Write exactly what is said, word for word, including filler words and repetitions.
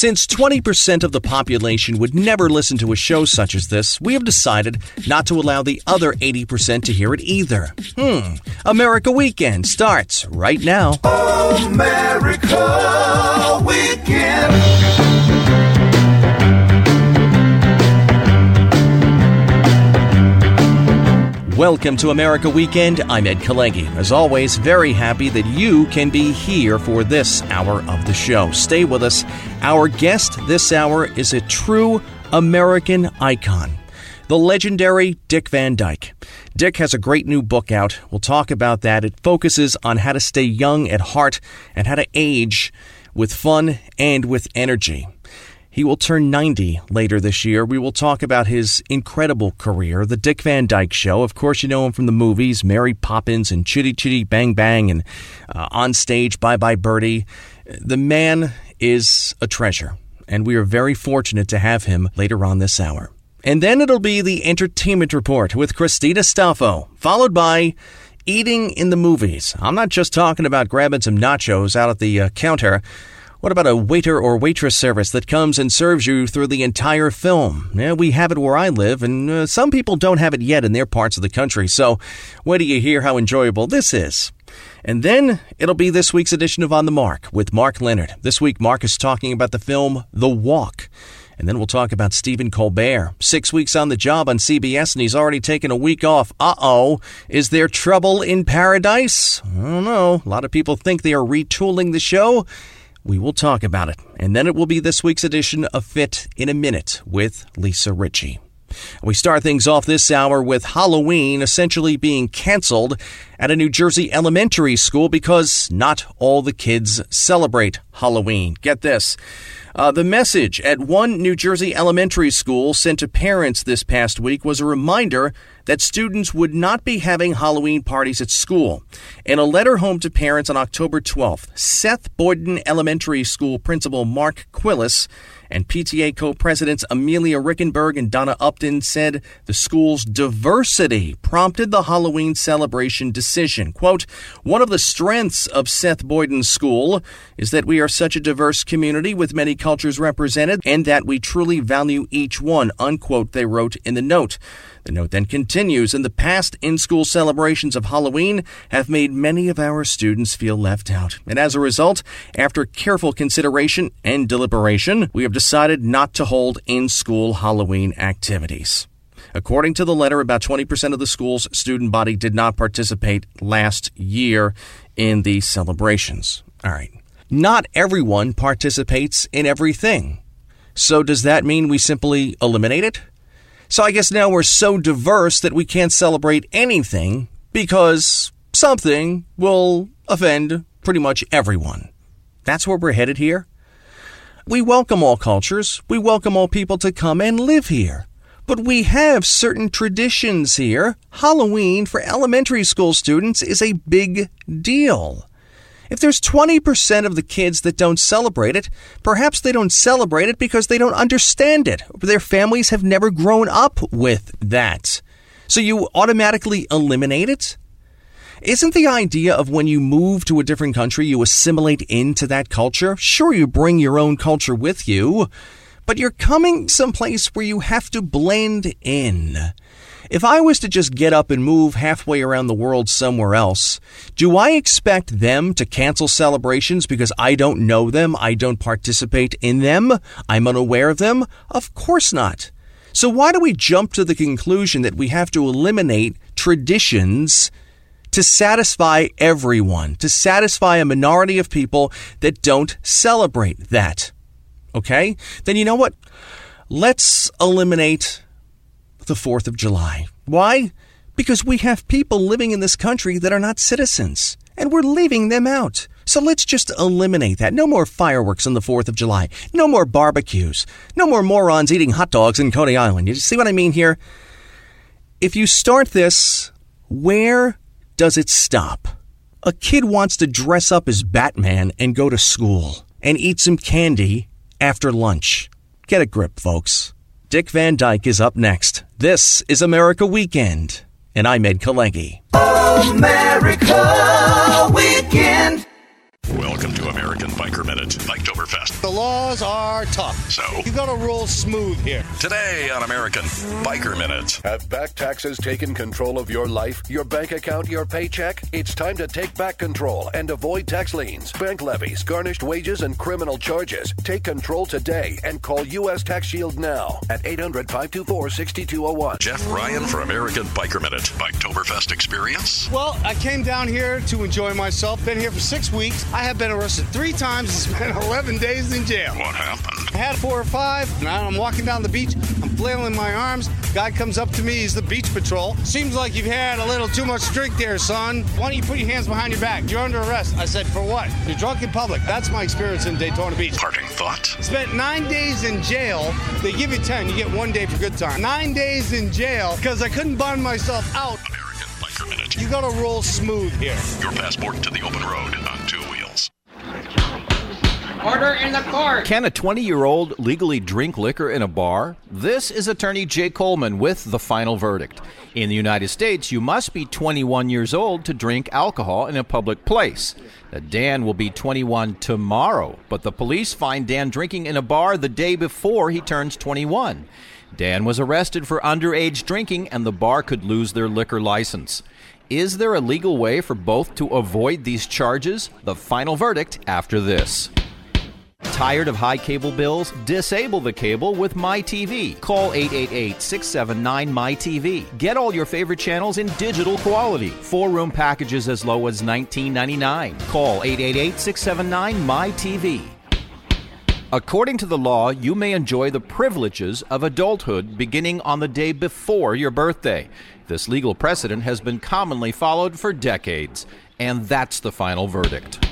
Since twenty percent of the population would never listen to a show such as this, we have decided not to allow the other eighty percent to hear it either. Hmm. America Weekend starts right now. America Weekend. Welcome to America Weekend. I'm Ed Kalegi. As always, very happy that you can be here for this hour of the show. Stay with us. Our guest this hour is a true American icon, the legendary Dick Van Dyke. Dick has a great new book out. We'll talk about that. It focuses on how to stay young at heart and how to age with fun and with energy. He will turn ninety later this year. We will talk about his incredible career, The Dick Van Dyke Show. Of course, you know him from the movies, Mary Poppins and Chitty Chitty Bang Bang, and uh, on stage, Bye Bye Birdie. The man is a treasure, and we are very fortunate to have him later on this hour. And then it'll be the Entertainment Report with Christina Staffo, followed by Eating in the Movies. I'm not just talking about grabbing some nachos out at the uh, counter. What about a waiter or waitress service that comes and serves you through the entire film? Yeah, we have it where I live, and uh, some people don't have it yet in their parts of the country, so wait till you hear how enjoyable this is. And then it'll be this week's edition of On the Mark with Mark Leonard. This week, Mark is talking about the film The Walk. And then we'll talk about Stephen Colbert. Six weeks on the job on C B S, and he's already taken a week off. Uh-oh. Is there trouble in paradise? I don't know. A lot of people think they are retooling the show. We will talk about it. And then it will be this week's edition of Fit in a Minute with Lisa Ritchie. We start things off this hour with Halloween essentially being canceled at a New Jersey elementary school because not all the kids celebrate Halloween. Get this. Uh, the message at one New Jersey elementary school sent to parents this past week was a reminder that students would not be having Halloween parties at school. In a letter home to parents on October twelfth, Seth Boyden Elementary School Principal Mark Quillis and P T A co-presidents Amelia Rickenberg and Donna Upton said the school's diversity prompted the Halloween celebration decision. Quote, one of the strengths of Seth Boyden School is that we are such a diverse community with many cultures represented and that we truly value each one, unquote, they wrote in the note. The note then continues, in the past, in-school celebrations of Halloween have made many of our students feel left out. And as a result, after careful consideration and deliberation, we have decided not to hold in-school Halloween activities. According to the letter, about twenty percent of the school's student body did not participate last year in the celebrations. All right. Not everyone participates in everything. So does that mean we simply eliminate it? So I guess now we're so diverse that we can't celebrate anything because something will offend pretty much everyone. That's where we're headed here. We welcome all cultures. We welcome all people to come and live here. But we have certain traditions here. Halloween for elementary school students is a big deal. If there's twenty percent of the kids that don't celebrate it, perhaps they don't celebrate it because they don't understand it. Their families have never grown up with that. So you automatically eliminate it? Isn't the idea of when you move to a different country, you assimilate into that culture? Sure, you bring your own culture with you, but you're coming someplace where you have to blend in. If I was to just get up and move halfway around the world somewhere else, do I expect them to cancel celebrations because I don't know them, I don't participate in them, I'm unaware of them? Of course not. So why do we jump to the conclusion that we have to eliminate traditions to satisfy everyone, to satisfy a minority of people that don't celebrate that? Okay? Then you know what? Let's eliminate the fourth of July. Why? Because we have people living in this country that are not citizens, and we're leaving them out. So let's just eliminate that. No more fireworks on the fourth of July. No more barbecues. No more morons eating hot dogs in Coney Island. You see what I mean here? If you start this, where does it stop? A kid wants to dress up as Batman and go to school and eat some candy after lunch. Get a grip, folks. Dick Van Dyke is up next. This is America Weekend, and I'm Ed Kalegi. America Weekend. Welcome to American Biker Minute, Biketoberfest. The laws are tough. So, you gotta roll smooth here. Today on American Biker Minute. Have back taxes taken control of your life, your bank account, your paycheck? It's time to take back control and avoid tax liens, bank levies, garnished wages, and criminal charges. Take control today and call U S Tax Shield now at eight hundred, five two four, six two zero one. Jeff Ryan for American Biker Minute, Biketoberfest experience. Well, I came down here to enjoy myself. Been here for six weeks. I have been arrested three times and spent eleven days in jail. What happened? I had four or five, and I'm walking down the beach. I'm flailing my arms. Guy comes up to me. He's the beach patrol. Seems like you've had a little too much drink there, son. Why don't you put your hands behind your back? You're under arrest. I said, for what? You're drunk in public. That's my experience in Daytona Beach. Parting thought? Spent nine days in jail. They give you ten. You get one day for good time. Nine days in jail because I couldn't bond myself out. American Biker Minute. You gotta roll smooth here. Your passport to the open road on two wheels. Order in the court. Can a twenty-year-old legally drink liquor in a bar? This is attorney Jay Coleman with the final verdict. In the United States, you must be twenty-one years old to drink alcohol in a public place. Now, Dan will be twenty-one tomorrow, but the police find Dan drinking in a bar the day before he turns twenty-one. Dan was arrested for underage drinking, and the bar could lose their liquor license. Is there a legal way for both to avoid these charges? The final verdict after this. Tired of high cable bills? Disable the cable with MyTV. Call eight eight eight, six seven nine, M Y T V. Get all your favorite channels in digital quality. Four-room packages as low as nineteen ninety-nine dollars. Call eight eight eight, six seven nine, M Y T V. According to the law, you may enjoy the privileges of adulthood beginning on the day before your birthday. This legal precedent has been commonly followed for decades, and that's the final verdict.